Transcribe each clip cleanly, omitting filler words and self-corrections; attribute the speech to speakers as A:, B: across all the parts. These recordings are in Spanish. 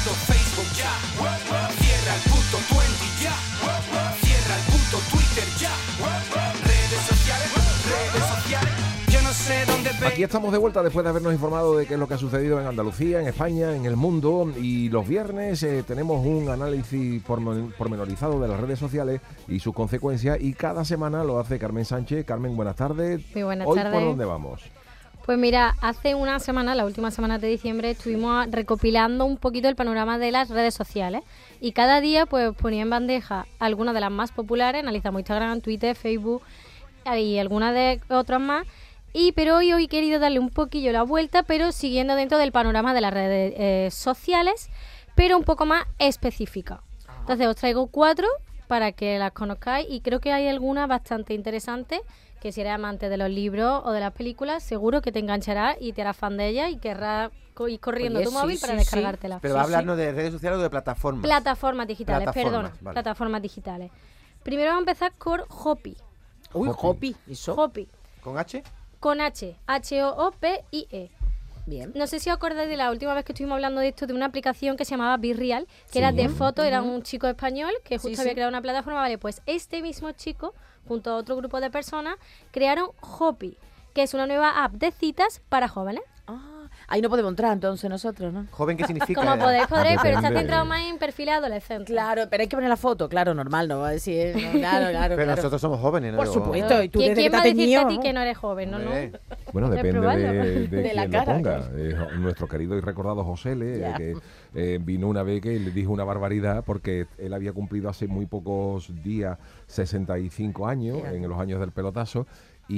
A: puto Facebook ya. Cierra el puto 20 ya. Cierra el puto Twitter ya. Redes sociales, redes sociales. Yo no sé dónde ve.
B: Aquí estamos de vuelta después de habernos informado de qué es lo que ha sucedido en Andalucía, en España, en el mundo. Y los viernes tenemos un análisis pormenorizado de las redes sociales y sus consecuencias. Y cada semana lo hace Carmen Sánchez. Carmen, buenas tardes.
C: Muy buenas
B: Hoy,
C: tardes.
B: ¿por dónde vamos?
C: Pues mira, hace una semana, la última semana de diciembre, estuvimos recopilando un poquito el panorama de las redes sociales y cada día pues ponía en bandeja algunas de las más populares, analizamos Instagram, Twitter, Facebook y algunas de otras más. Pero hoy he querido darle un poquillo la vuelta, pero siguiendo dentro del panorama de las redes sociales, pero un poco más específica. Entonces os traigo 4 para que las conozcáis y creo que hay algunas bastante interesantes que si eres amante de los libros o de las películas, seguro que te enganchará y te harás fan de ellas y querrás ir corriendo tu móvil para descargártela.
D: Pero hablarnos de redes sociales o de plataformas.
C: Plataformas digitales,
D: Plataformas,
C: perdona.
D: vale.
C: Plataformas digitales. Primero vamos a empezar con Hopi.
E: Uy, Hopi. ¿Eso?
C: Hopi.
D: ¿Con H?
C: Con H. H-O-O-P-I-E.
E: Bien.
C: No sé si os acordáis de la última vez que estuvimos hablando de esto, de una aplicación que se llamaba BeReal, que era de fotos, era un chico español que justo había creado una plataforma. Vale, pues este mismo chico, junto a otro grupo de personas, crearon Hopi, que es una nueva app de citas para jóvenes.
E: Ahí no podemos entrar entonces nosotros, ¿no?
D: ¿Joven qué significa?
C: Como podréis, pero está
B: Depende.
C: centrado más en perfiles adolescentes.
E: Claro, pero hay que poner la foto, claro, normal, no va a decir, no, claro,
D: Pero
E: claro.
D: nosotros somos jóvenes, ¿no?
E: Por supuesto, y tú desde que
C: ¿Quién
E: te
C: va a
E: has
C: decirte a
E: teñido,
C: ti
E: ¿no?
C: que no eres joven? No, no.
D: Hombre.
B: Bueno,
C: Puedes
B: depende
C: probarlo.
B: de
E: De la
B: quién
E: cara,
B: lo ponga. Nuestro querido y recordado José
E: Ya.
B: que vino una vez que le dijo una barbaridad porque él había cumplido hace muy pocos días 65 años,
E: Ya.
B: en los años del pelotazo,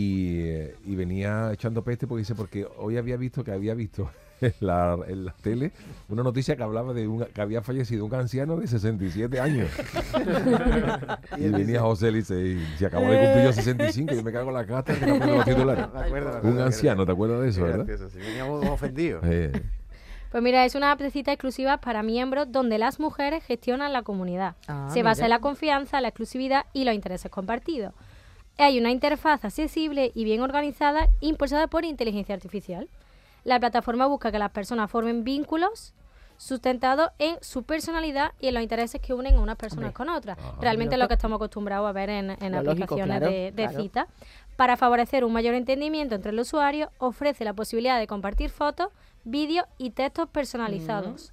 B: y venía echando peste porque dice, porque hoy había visto en la tele una noticia que hablaba de que había fallecido un anciano de 67 años. Y venía José y dice, y se acabó de cumplir yo 65 y yo me cago en la cata que no pongo los titulares.
D: Me acuerdo,
B: Un anciano, ¿te acuerdas de eso,
D: Qué
B: verdad?
D: gracioso, sí, veníamos ofendidos.
C: Pues mira, es una app de cita exclusiva para miembros donde las mujeres gestionan la comunidad.
E: Ah,
C: Se basa
E: mira.
C: en la confianza, la exclusividad y los intereses compartidos. Hay una interfaz accesible y bien organizada impulsada por inteligencia artificial. La plataforma busca que las personas formen vínculos sustentados en su personalidad y en los intereses que unen a unas personas con otras. Realmente es lo que estamos acostumbrados a ver en
E: Lo lógico,
C: aplicaciones
E: claro,
C: de
E: claro.
C: cita. Para favorecer un mayor entendimiento entre el usuario, ofrece la posibilidad de compartir fotos, vídeos y textos personalizados.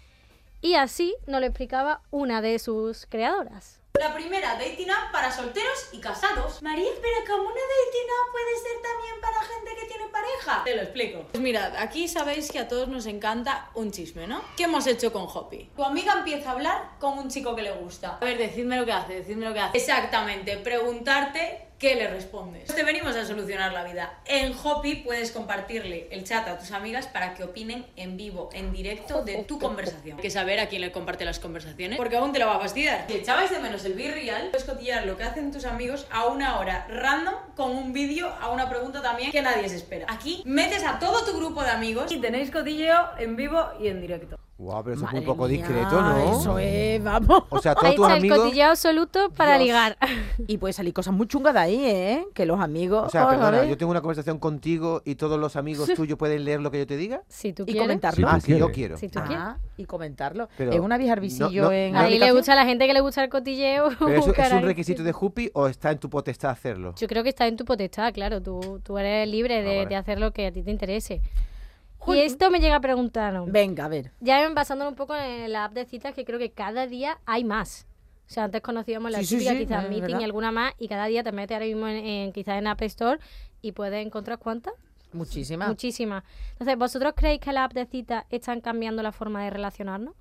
C: Y así nos lo explicaba una de sus creadoras.
F: La primera dating app para solteros y casados. María, pero ¿cómo una dating app puede ser también para gente que tiene pareja? Te lo explico. Pues mirad, aquí sabéis que a todos nos encanta un chisme, ¿no? ¿Qué hemos hecho con Hopi? Tu amiga empieza a hablar con un chico que le gusta. A ver, decidme lo que hace, decidme lo que hace. Exactamente, preguntarte qué le respondes. Te venimos a solucionar la vida. En Hopi puedes compartirle el chat a tus amigas para que opinen en vivo, en directo de tu conversación. Hay que saber a quién le comparte las conversaciones, porque aún te lo va a fastidiar. Si echabais de menos el BeReal, puedes cotillear lo que hacen tus amigos a una hora random con un vídeo a una pregunta también que nadie se espera. Aquí metes a todo tu grupo de amigos y tenéis cotilleo en vivo y en directo.
D: Guau, pero eso es
E: Madre
D: un poco
E: mía,
D: discreto, ¿no?
E: Eso es, vamos.
D: O sea,
C: Ahí
D: todos tus
C: está el
D: amigos...
C: cotilleo absoluto para
E: Dios.
C: ligar.
E: Y puede salir cosas muy chungas de ahí, ¿eh? Que los amigos...
D: O sea, perdona,
E: ¿sabes?
D: yo tengo una conversación contigo y todos los amigos tuyos pueden leer lo que yo te diga.
C: Si tú
E: Y
C: quieres.
E: comentarlo.
B: Sí,
D: Ah,
B: tú
D: si yo
B: quieres.
D: quiero.
C: Si tú quieres.
E: Y comentarlo.
D: Pero
E: es una vieja visillo
D: no,
E: en
D: no,
C: Ahí le
E: aplicación.
C: gusta a la gente que le gusta el cotilleo.
D: ¿Pero eso es
C: buscar
D: un
C: ahí.
D: requisito de Hopi o está en tu potestad hacerlo?
C: Yo creo que está en tu potestad, claro. Tú eres libre de,
D: vale.
C: de hacer lo que a ti te interese. Y esto me llega a preguntar,
E: Venga, a ver.
C: ya basándonos un poco en la app de citas, que creo que cada día hay más. O sea, antes conocíamos la
E: Sí, sí,
C: típica,
E: sí,
C: quizás
E: es
C: Meeting
E: verdad.
C: y alguna más, y cada día te metes ahora mismo quizás en App Store y puedes encontrar ¿cuántas?
E: Muchísimas.
C: Muchísimas. Entonces, ¿vosotros creéis que las apps de citas están cambiando la forma de relacionarnos?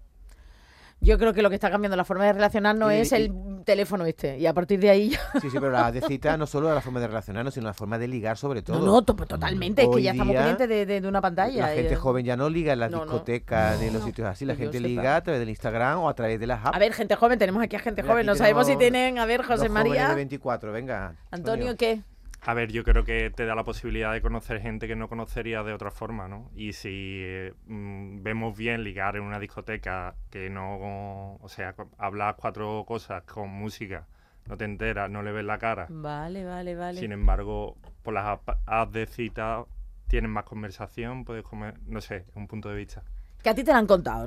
E: Yo creo que lo que está cambiando la forma de relacionarnos
D: Y-
E: es el teléfono este. Y a partir de ahí...
D: Sí, sí, pero la de cita no solo la forma de relacionarnos, sino la forma de ligar sobre todo.
E: No, totalmente. Es que
D: Hoy
E: ya estamos
D: día,
E: pendientes de una pantalla.
D: La gente joven ya no liga en las
E: No, no.
D: discotecas ni en los
E: No,
D: sitios así. La
E: que yo
D: gente
E: sepa.
D: liga a través del Instagram o a través de las apps.
E: A ver, gente joven, tenemos aquí a gente
D: Mira,
E: joven.
D: aquí
E: No sabemos si
D: tenemos
E: tienen... A ver, José
D: Los jóvenes
E: María.
D: de 24, venga.
E: Antonio, ¿qué?
G: A ver, yo creo que te da la posibilidad de conocer gente que no conocería de otra forma, ¿no? Y si vemos bien ligar en una discoteca que no... O sea, hablas 4 cosas con música, no te enteras, no le ves la cara.
E: Vale.
G: Sin embargo, por las apps de cita tienen más conversación, puedes comer... No sé, es un punto de vista.
E: Que a ti te lo han contado, ¿no?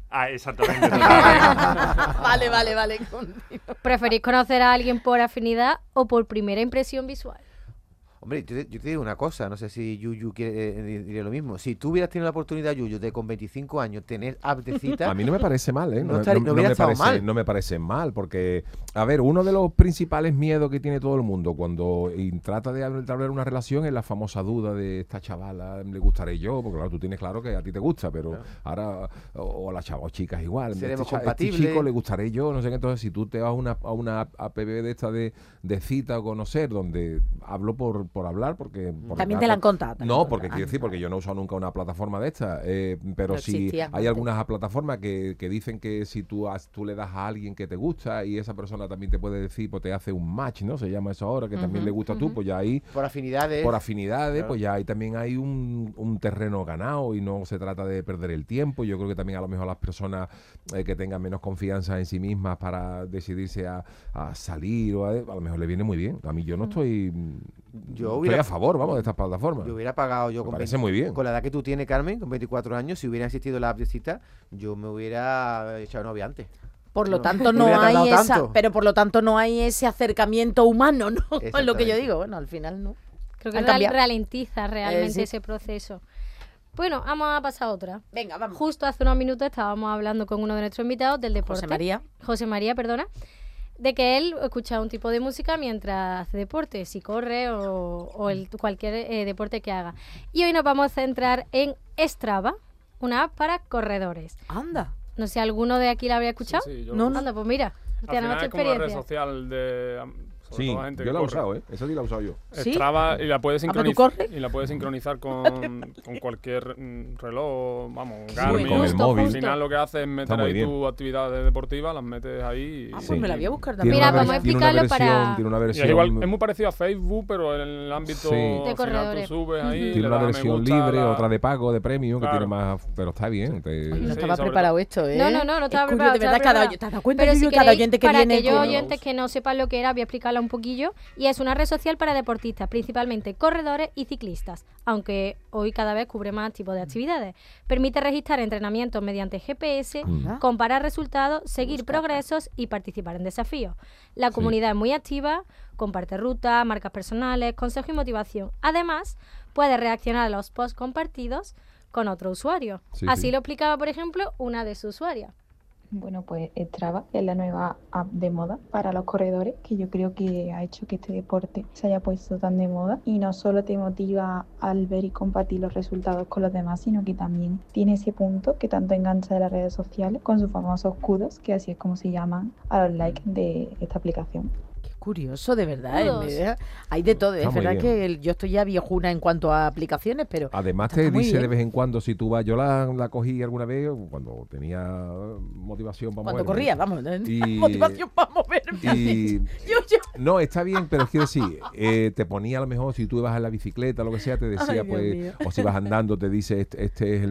G: Exactamente. Totalmente.
E: Vale.
C: ¿Preferís conocer a alguien por afinidad o por primera impresión visual?
D: Hombre, yo te digo una cosa, no sé si Yuyu diría lo mismo. Si tú hubieras tenido la oportunidad, Yuyu, de con 25 años tener app de cita...
B: A mí no me parece mal, ¿eh?
D: No hubiera estado mal.
B: No me parece mal, porque, a ver, uno de los principales miedos que tiene todo el mundo cuando trata de entablar una relación es la famosa duda de esta chavala, ¿le gustaré yo? Porque claro, tú tienes claro que a ti te gusta, pero ahora, o a las chavas o chicas igual.
D: Seremos
B: este
D: compatibles.
B: chico le gustaré yo, no sé qué. Entonces, si tú te vas a una app de esta de cita o conocer, donde hablo por hablar, porque
E: También te la han contado.
B: no, porque quiero decir, porque yo no he usado nunca una plataforma de esta, pero
E: No
B: sí
E: existía
B: hay
E: antes.
B: algunas plataformas que dicen que si tú le das a alguien que te gusta y esa persona también te puede decir, pues te hace un match, ¿no? Se llama eso ahora, que también le gusta a tú, pues ya ahí,
D: Por afinidades.
B: claro, pues ya ahí también hay un terreno ganado y no se trata de perder el tiempo. Yo creo que también a lo mejor las personas que tengan menos confianza en sí mismas para decidirse a salir, o a lo mejor le viene muy bien. A mí yo no estoy... Estoy a favor, vamos, de estas plataformas.
D: Yo hubiera pagado yo
B: Me
D: con
B: parece muy bien.
D: Con la edad que tú tienes, Carmen, con 24 años, si hubiera existido la app de cita, yo me hubiera echado novia antes.
E: Por lo tanto,
D: no
E: no
D: hubiera
E: hay
D: tardado
E: esa,
D: tanto.
E: pero por lo tanto no hay ese acercamiento humano, ¿no? Es lo que yo
D: Exactamente.
E: digo. Bueno, al final no.
C: Creo que
E: Han cambiado.
C: ralentiza realmente
E: Sí.
C: ese proceso. Bueno, vamos a pasar a otra.
E: Venga, vamos.
C: Justo hace unos minutos estábamos hablando con uno de nuestros invitados del deporte. José María, perdona. De que él escucha un tipo de música mientras hace deporte, si corre o cualquier deporte que haga. Y hoy nos vamos a centrar en Strava, una app para corredores.
E: Anda.
C: No sé, ¿alguno de aquí la habría escuchado?
H: Sí, yo
E: No,
H: lo uso.
C: Anda, pues mira,
H: Al
C: tenemos
H: final
C: tu
H: es como una red
C: experiencia.
H: social de... sobre
B: Sí,
H: todo la gente
B: yo
H: que
B: la he
H: corre.
B: usado, ¿eh? Esa sí la he usado yo.
E: ¿Sí?
H: Strava y la puedes
E: ¿pero tú
H: sincronizar
E: corres?
H: y la puedes sincronizar con cualquier reloj, vamos, un Garmin.
B: con el móvil.
H: Al final lo que hace es meter
B: Está muy
H: ahí
B: bien.
H: tus actividades deportivas, las metes ahí.
E: Ah,
H: y-
E: pues me la voy a buscar
B: Tiene
E: también.
C: Mira,
B: una
C: vamos a
B: vers- tiene una
C: explicarlo
B: versión-
C: para-
B: Tiene una
H: Y es
B: versión...
H: igual, es muy parecido a Facebook, pero en el ámbito
B: Sí.
C: De
H: al final
C: corredores.
H: tú subes ahí,
B: Tiene
H: le
B: una
H: das a me
B: versión
H: gusta,
B: libre,
H: la-
B: otra de pago, de premium, que
H: Claro.
B: tiene más... Pero está bien.
E: Oye, no
H: Sí,
E: estaba
H: sobre
E: preparado esto, ¿eh?
C: No estaba
E: Es curioso,
C: preparado.
E: de verdad,
C: estaba preparado.
E: ¿te has dado cuenta,
C: Pero
E: Yuyu,
C: si
E: cada
C: queréis,
E: oyente que
C: para
E: viene?
C: aquellos
E: que-
C: oyentes que no sepan lo que era, voy a explicarla un poquillo. Y es una red social para deportistas, principalmente corredores y ciclistas, aunque hoy cada vez cubre más tipos de actividades. Permite registrar entrenamientos mediante GPS, comparar resultados, seguir progresos y participar en desafíos. La comunidad es muy activa, comparte rutas, marcas personales, consejos y motivación. Además, puede reaccionar a los posts compartidos con otro usuario.
B: Sí,
C: Así
B: sí.
C: lo explicaba, por ejemplo, una de sus usuarias.
I: Bueno, pues Strava es la nueva app de moda para los corredores, que yo creo que ha hecho que este deporte se haya puesto tan de moda y no solo te motiva al ver y compartir los resultados con los demás, sino que también tiene ese punto que tanto engancha de las redes sociales con sus famosos kudos, que así es como se llaman a los likes de esta aplicación.
E: Qué curioso, de verdad.
C: Kudos.
E: Hay de todo.
B: Está
E: Es
B: muy
E: verdad
B: bien.
E: que yo estoy ya viejuna en cuanto a aplicaciones, pero
B: Además
E: está
B: te
E: muy
B: dice
E: bien.
B: de vez en cuando si tú vas, yo la cogí alguna vez cuando tenía motivación para
E: Cuando
B: moverme.
E: corría, vamos.
B: Y-
E: Motivación para moverme.
B: Y
E: Yo.
B: no, está bien, pero es que decir, te ponía a lo mejor si tú ibas en la bicicleta o lo que sea, te decía
E: Ay, Dios
B: pues,
E: mío.
B: o si vas andando te dice este es el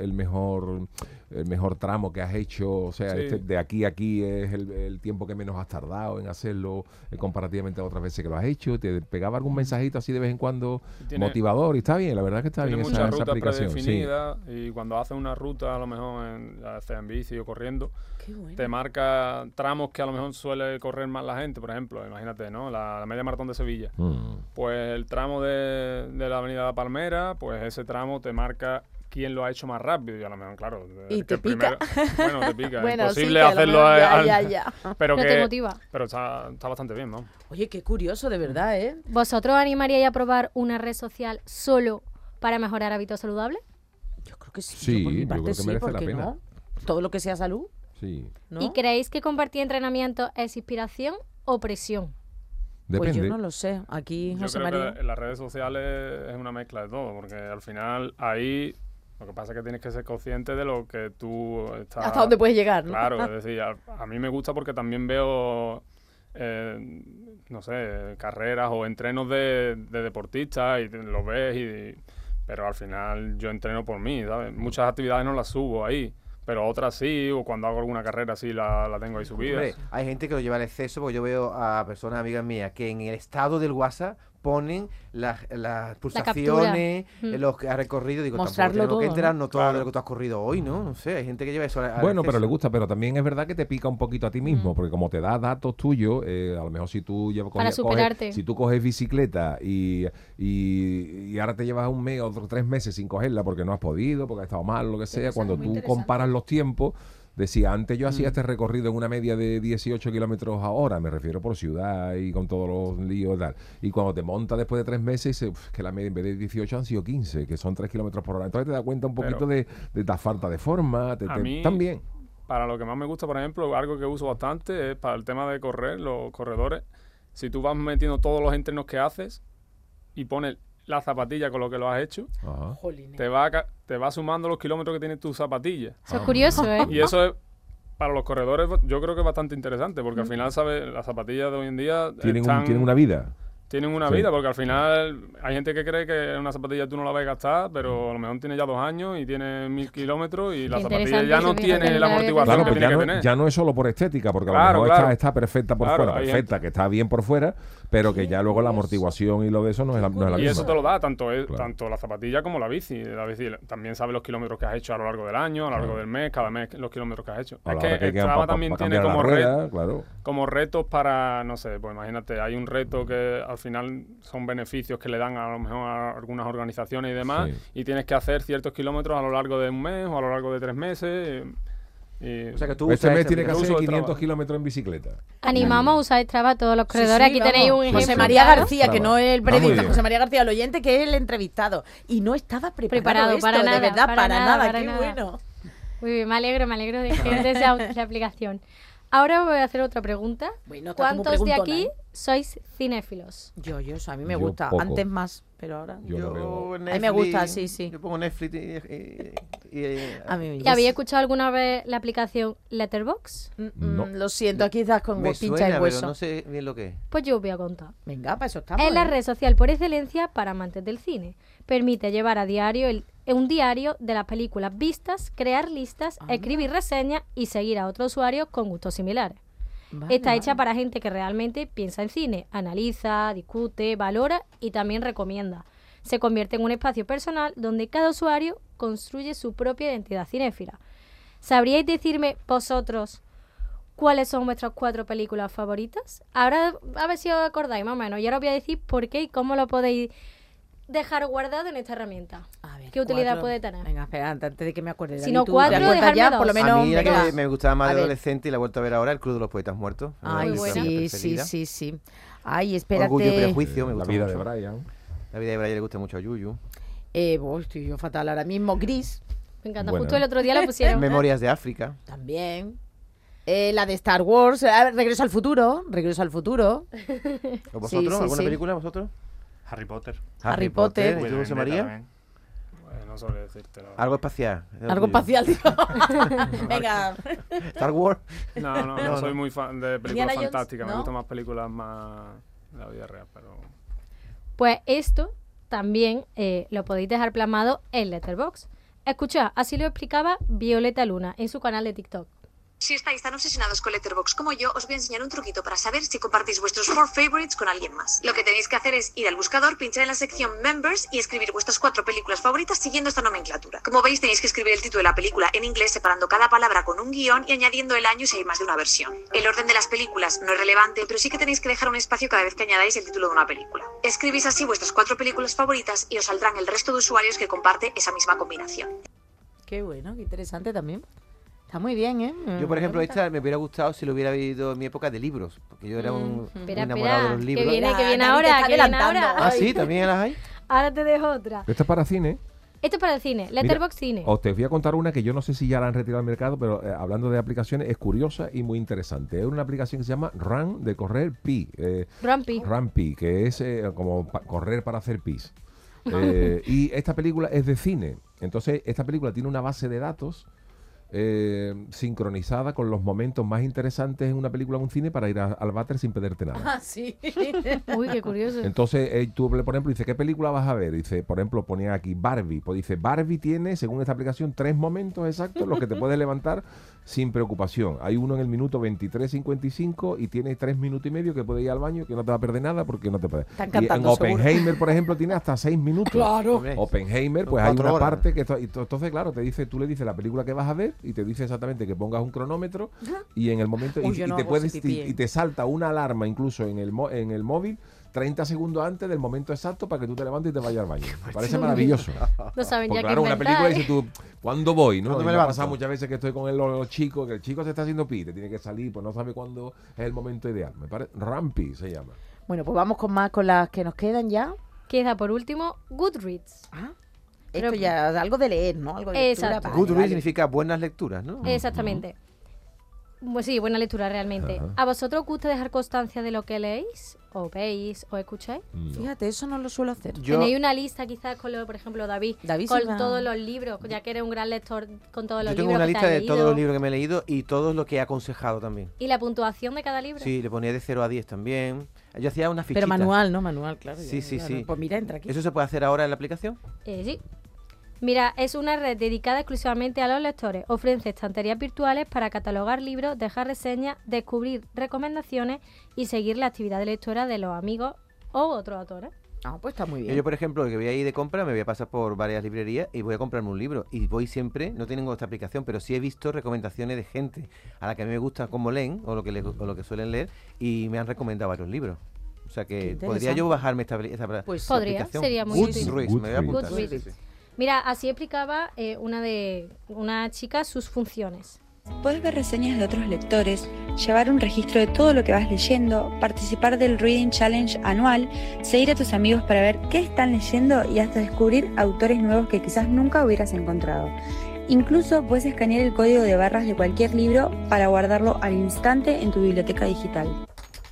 B: mejor tramo que has hecho, o sea,
H: Sí.
B: de aquí a aquí es el tiempo que menos has tardado en hacerlo comparativamente a otras veces que lo has hecho, te pegaba algún mensajito así de vez en cuando
H: Tiene-
B: motivador y está bien, la verdad que está
H: Tiene
B: bien
H: muchas
B: esa
H: rutas
B: aplicación. Sí.
H: predefinidas y cuando haces una ruta, a lo mejor ya sea en bici o corriendo,
E: Qué bueno.
H: te marca tramos que a lo mejor suele correr más la gente. Por ejemplo, imagínate, ¿no? La media maratón de Sevilla. Pues el tramo de la avenida La Palmera, pues ese tramo te marca quién lo ha hecho más rápido. Y a lo mejor, claro,
E: Y
H: que
E: te
H: el
E: pica.
H: bueno, te pica.
E: Bueno,
H: Es
E: sí,
H: imposible
E: que a lo
H: hacerlo
E: mejor
H: al-
E: ya.
H: Pero
C: No
H: que,
C: te motiva.
H: Pero está bastante bien, ¿no?
E: Oye, qué curioso, de verdad, ¿eh?
C: ¿Vosotros animaríais a probar una red social solo para mejorar hábitos saludables?
E: Yo creo que sí.
B: Sí,
E: yo por mi
B: yo
E: parte
B: creo que
E: sí,
B: merece la
E: ¿por qué
B: pena.
E: no? Todo lo que sea salud,
B: Sí,
E: ¿no?
C: ¿Y creéis que compartir entrenamiento es inspiración o presión?
E: Pues
B: depende.
E: yo no lo sé. Aquí,
H: Yo
E: José
H: creo
E: María.
H: que en las redes sociales es una mezcla de todo, porque al final ahí lo que pasa es que tienes que ser consciente de lo que tú estás...
E: Hasta dónde puedes llegar, ¿no?
H: Claro, es decir, a mí me gusta porque también veo, no sé, carreras o entrenos de deportistas y lo ves, pero al final yo entreno por mí, ¿sabes? Muchas actividades no las subo ahí, pero otras sí, o cuando hago alguna carrera sí la tengo ahí subida.
D: Hombre, hay gente que lo lleva al exceso, porque yo veo a personas amigas mías que en el estado del WhatsApp ponen las pulsaciones, los que ha recorrido. Digo,
E: mostrarlo
D: tampoco tengo que
E: todo,
D: enterarnos todo de lo que tú has corrido hoy, ¿no? No sé, hay gente que lleva eso
B: Bueno, pero le gusta, pero también es verdad que te pica un poquito a ti mismo, porque como te da datos tuyos, a lo mejor si tú
C: para superarte.
B: si tú coges bicicleta y ahora te llevas un mes o 3 meses sin cogerla porque no has podido, porque has estado mal, lo que sea, cuando tú comparas los tiempos, decía, antes yo hacía este recorrido en una media de 18 kilómetros a hora, me refiero por ciudad y con todos los líos y tal. Y cuando te montas después de 3 meses, dices, que la media en vez de 18 han sido 15, que son 3 kilómetros por hora. Entonces te das cuenta un poquito de la falta de forma.
H: A mí,
B: también.
H: Para lo que más me gusta, por ejemplo, algo que uso bastante es para el tema de correr, los corredores. Si tú vas metiendo todos los entrenos que haces y pones la zapatilla con lo que lo has hecho, te va sumando los kilómetros que tienes tu zapatilla.
C: Eso es curioso, ¿eh?
H: Y eso es, para los corredores, yo creo que es bastante interesante, porque al final, ¿sabes? Las zapatillas de hoy en día
B: tienen una vida.
H: Tienen una vida, porque al final hay gente que cree que una zapatilla tú no la vas a gastar, pero a lo mejor tiene ya 2 años y tiene 1000 kilómetros y la zapatilla ya no tiene la amortiguación que tiene que tener.
B: Ya no es solo por estética, porque a lo mejor está perfecta por fuera, perfecta, que está bien por fuera, pero que ya luego la amortiguación y lo de eso no es la misma.
H: Y eso te lo da tanto la zapatilla como la bici. La bici también sabe los kilómetros que has hecho a lo largo del año, a lo largo del mes, cada mes los kilómetros que has hecho. Es que el Strava también tiene como retos para, no sé, pues imagínate, hay un reto que al final son beneficios que le dan a lo mejor a algunas organizaciones y demás, y tienes que hacer ciertos kilómetros a lo largo de un mes o a lo largo de 3 meses. O sea
B: que tú este mes tienes que hacer 500 kilómetros en bicicleta.
C: Animamos a usar Strava a todos los corredores. Aquí tenéis un ejemplo.
E: José María García, que no es el periodista, José María García, el oyente, que es el entrevistado. Y no estaba preparado esto,
C: para nada,
E: de verdad, para nada. Qué
C: nada.
E: bueno.
C: Muy bien, me alegro de que de esa aplicación. Ahora voy a hacer otra pregunta.
E: Bueno,
C: ¿cuántos de aquí sois cinéfilos?
E: Yo, a mí me gusta.
B: Poco.
E: Antes más, pero ahora.
D: Yo
E: a mí me gusta, sí.
D: Yo pongo Netflix
E: a mí
C: ¿Y habéis escuchado alguna vez la aplicación Letterboxd?
B: No.
E: Lo siento, aquí estás con
D: me
E: pincha
D: suena,
E: y hueso.
D: pero no sé bien lo que es.
C: Pues yo os voy a contar.
E: Venga, para eso estamos.
C: Es la red social por excelencia para amantes del cine. Permite llevar a diario un diario de las películas vistas, crear listas, escribir reseñas y seguir a otros usuarios con gustos similares. Está hecha para gente que realmente piensa en cine, analiza, discute, valora y también recomienda. Se convierte en un espacio personal donde cada usuario construye su propia identidad cinéfila. ¿Sabríais decirme vosotros cuáles son vuestras 4 películas favoritas? Ahora a ver si os acordáis más o menos. Y ahora os voy a decir por qué y cómo lo podéis dejar guardado en esta herramienta.
E: A ver,
C: ¿qué utilidad puede tener?
E: Venga, espera, antes de que me acuerde.
C: Si no 4, dejarme
E: ya,
C: 2.
E: por lo menos.
D: A mí la que me gustaba más de adolescente y la he vuelto a ver ahora, El Club de los Poetas Muertos.
E: Ay, sí. Ay, espérate.
D: Orgullo y Prejuicio, me gusta
B: La vida
D: mucho.
B: de Brian.
D: La vida de Brian le gusta mucho a Yuyu.
E: Estoy yo fatal ahora mismo. Gris.
C: Me encanta,
B: Bueno.
C: justo el otro día la pusieron.
D: Memorias de África.
E: También. La de Star Wars. Regreso al futuro.
D: ¿O vosotros? ¿Alguna película vosotros?
G: Harry Potter.
E: Harry Potter.
D: ¿Y tú, José María?
H: No sabría decírtelo.
D: Algo espacial.
E: Algo espacial, tío. Venga.
D: Star Wars.
H: No soy muy fan de películas
E: Indiana Jones,
H: fantásticas.
E: ¿no?
H: Me gustan más películas más de la vida real, pero...
C: Pues esto también lo podéis dejar plasmado en Letterboxd. Escuchad, así lo explicaba Violeta Luna en su canal de TikTok.
J: Si estáis tan obsesionados con Letterboxd como yo, os voy a enseñar un truquito para saber si compartís vuestros 4 favorites con alguien más. Lo que tenéis que hacer es ir al buscador, pinchar en la sección Members y escribir vuestras 4 películas favoritas siguiendo esta nomenclatura. Como veis, tenéis que escribir el título de la película en inglés, separando cada palabra con un guión y añadiendo el año si hay más de una versión. El orden de las películas no es relevante, pero sí que tenéis que dejar un espacio cada vez que añadáis el título de una película. Escribís así vuestras 4 películas favoritas y os saldrán el resto de usuarios que comparte esa misma combinación.
E: Qué bueno, qué interesante también. Está muy bien, ¿eh?
D: Yo, por ejemplo, esta me hubiera gustado si lo hubiera vivido en mi época de libros, porque yo era un enamorado de los libros.
C: Que viene ahora.
D: Ah, sí, también las hay.
C: Ahora te dejo otra.
B: Esto es para cine.
C: Esto es para el cine, Letterboxd Cine.
B: Os te voy a contar una que yo no sé si ya la han retirado del mercado, pero hablando de aplicaciones, es curiosa y muy interesante. Es una aplicación que se llama Run, de correr pi. Run Pi, que es como correr para hacer pis. Y esta película es de cine. Entonces, esta película tiene una base de datos sincronizada con los momentos más interesantes en una película o un cine para ir al váter sin perderte nada.
E: Ah, sí.
C: Uy, qué curioso.
B: Entonces, tú, por ejemplo, dices, ¿qué película vas a ver? Dice, por ejemplo, ponía aquí Barbie. Pues dice, Barbie tiene, según esta aplicación, 3 momentos exactos en los que te puedes levantar sin preocupación. Hay uno en el minuto 23:55 y tiene 3 minutos y medio que puede ir al baño, que no te va a perder nada porque no te puede. Y en Oppenheimer, por ejemplo, tiene hasta 6 minutos.
E: Claro.
B: Oppenheimer, pues hay una parte que... Entonces, claro, tú le dices la película que vas a ver y te dice exactamente que pongas un cronómetro y en el momento... y te salta una alarma incluso en el móvil 30 segundos antes del momento exacto para que tú te levantes y te vayas al baño. Me parece maravilloso.
C: No saben
B: pues
C: ya
B: claro,
C: qué
B: una película dice tú, ¿cuándo voy? ¿No?
D: ¿Cuándo
B: Me
D: me
B: ha
D: levanto?
B: pasado muchas veces que estoy con los chicos, que el chico se está haciendo pi, te tiene que salir, pues no sabe cuándo es el momento ideal. Me parece Rampi se llama.
E: Bueno, pues vamos con las que nos quedan ya.
C: Queda por último Goodreads.
E: Esto ya es algo de leer, ¿no? Algo de lectura.
C: Exacto.
D: Goodreads significa buenas lecturas, ¿no?
C: Exactamente. Pues sí, buena lectura realmente.
B: Ajá.
C: ¿A vosotros os gusta dejar constancia de lo que leéis, o veis, o escucháis?
E: Fíjate, eso no lo suelo hacer.
C: ¿Tenéis una lista quizás con, por ejemplo, David con
E: Silva.
C: todos los libros, ya que eres un gran lector con todos los
D: Yo tengo
C: libros
D: una
C: que te
D: lista
C: has
D: de
C: leído?
D: todos los libros que me he leído y todos los que he aconsejado también.
C: ¿Y la puntuación de cada libro?
D: Sí, le ponía de 0 a 10 también. Yo hacía una fichita.
E: Pero manual, ¿no? Manual, claro.
D: Sí, sí,
E: claro.
D: sí.
E: Pues mira, entra aquí.
D: ¿Eso se puede hacer ahora en la aplicación?
C: Sí. Mira, es una red dedicada exclusivamente a los lectores. Ofrece estanterías virtuales para catalogar libros, dejar reseñas, descubrir recomendaciones y seguir la actividad lectora de los amigos o otros autores.
E: Ah, pues está muy bien.
D: Yo, por ejemplo, que voy a ir de compra, me voy a pasar por varias librerías y voy a comprarme un libro. Y voy siempre, no tengo esta aplicación, pero sí he visto recomendaciones de gente a la que a mí me gusta cómo leen o lo que suelen leer y me han recomendado varios libros. O sea que podría yo bajarme esta
C: Pues
D: aplicación.
C: podría, sería muy útil.
D: Goodreads, me voy a apuntar.
C: Goodreads. Mira, así explicaba una chica sus funciones.
K: Puedes ver reseñas de otros lectores, llevar un registro de todo lo que vas leyendo, participar del Reading Challenge anual, seguir a tus amigos para ver qué están leyendo y hasta descubrir autores nuevos que quizás nunca hubieras encontrado. Incluso puedes escanear el código de barras de cualquier libro para guardarlo al instante en tu biblioteca digital.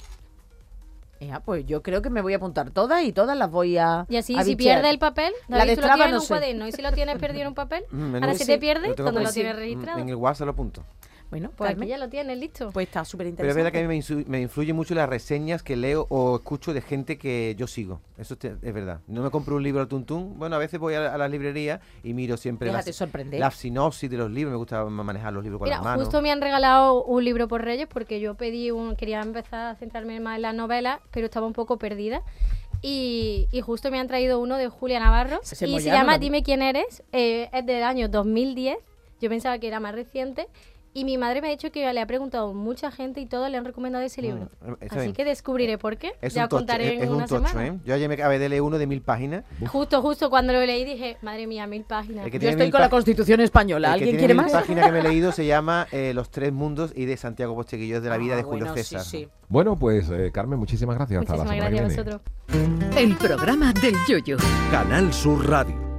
E: Pues yo creo que me voy a apuntar todas y todas las voy a
C: Y así,
E: a
C: si
E: bichear.
C: pierde el papel,
E: La
C: David,
E: de
C: tú lo
E: Strava
C: tienes en
E: no
C: un
E: sé.
C: cuaderno. Y si lo tienes perdido en un papel, ahora
D: menudo.
C: se te pierde
D: Lo tengo
C: cuando lo
D: por-
C: tienes registrado.
D: En el WhatsApp lo apunto.
E: Bueno,
C: Pues
E: Carmen,
C: aquí ya lo tienes listo.
E: pues está súper
D: Pero es
E: interesante.
D: verdad que a mí me influye mucho las reseñas que leo o escucho de gente que yo sigo. Eso es verdad. No me compro un libro al tuntún. Bueno, a veces voy a las librerías y miro siempre
E: Déjate sorprender.
D: la sinopsis de los libros. Me gusta manejar los libros con
C: Mira,
D: las manos.
C: justo me han regalado un libro por Reyes porque yo quería empezar a centrarme más en las novelas, pero estaba un poco perdida. Y justo me han traído uno de Julia Navarro
E: Ese
C: y se
E: Moyano
C: llama
E: también.
C: Dime quién eres. Es del año 2010. Yo pensaba que era más reciente. Y mi madre me ha dicho que le ha preguntado a mucha gente y todos le han recomendado ese libro.
D: Eso
C: Así
D: bien.
C: que descubriré por qué.
D: Es
C: Ya
D: un tocho,
C: contaré
D: es
C: en
D: un
C: una
D: tocho,
C: semana.
D: ¿eh? Yo ayer me acabé de leer uno de 1000 páginas.
C: Justo cuando lo leí dije, madre mía, 1000 páginas.
D: El que
E: Yo
D: tiene
E: estoy
D: 1000
E: con la Constitución Española.
D: El que
E: ¿Alguien
D: tiene
E: quiere
D: 1000
E: más?
D: páginas que me he leído se llama Los Tres Mundos y de Santiago Posteguillo, es de la vida de Julio
E: bueno,
D: César.
E: Sí, sí.
B: Bueno, pues Carmen, muchísimas gracias. Hasta la
C: Muchísimas
B: semana
C: gracias a
B: que viene.
C: vosotros.
L: El programa del Yoyo.
M: Canal Sur Radio.